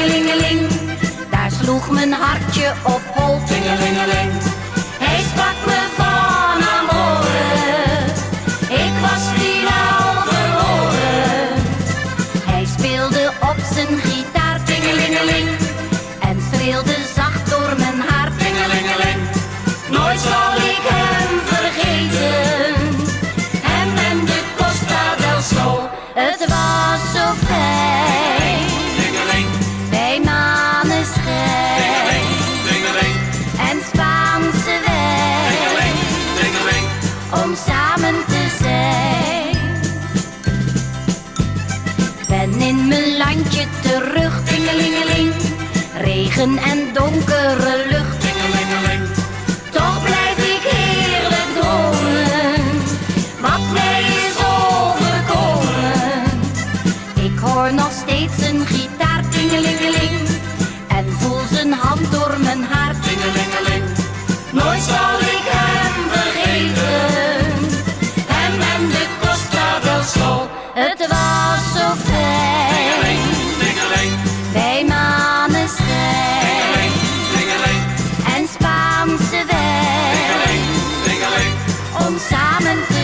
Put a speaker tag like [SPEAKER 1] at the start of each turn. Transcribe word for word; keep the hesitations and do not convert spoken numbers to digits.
[SPEAKER 1] tingelingeling. Daar sloeg mijn hartje op hol, tingelingeling. Hij sprak me van amoren, ik was finaal verloren. Hij speelde op zijn gitaar, tingelingeling, en streelde zacht door mijn haar, tingelingeling. Nooit zal ik hem vergeten, hem en de Costa del Sol. Het was zo fijn,
[SPEAKER 2] Dingeling,
[SPEAKER 1] bij maneschijn
[SPEAKER 2] dingeling, dingeling,
[SPEAKER 1] en Spaanse wijn,
[SPEAKER 2] dingeling, dingeling.
[SPEAKER 1] om samen te zijn. Ben in mijn landje terug, tingelingeling, regen en donkere lucht,
[SPEAKER 2] Dingelingeling,
[SPEAKER 1] toch blijf ik heerlijk dromen, wat mij is overkomen. Ik hoor nog steeds een gitaar, tingelingeling, en voel zijn hand door mijn haar,
[SPEAKER 2] dingelingeling.
[SPEAKER 1] nooit zal ik hem vergeten, hem en de Costa del Sol. Het was zo fijn,
[SPEAKER 2] Dingeling, dingeling,
[SPEAKER 1] bij maneschijn
[SPEAKER 2] dingeling, dingeling,
[SPEAKER 1] en Spaanse wijn,
[SPEAKER 2] dingeling, dingeling.
[SPEAKER 1] om samen te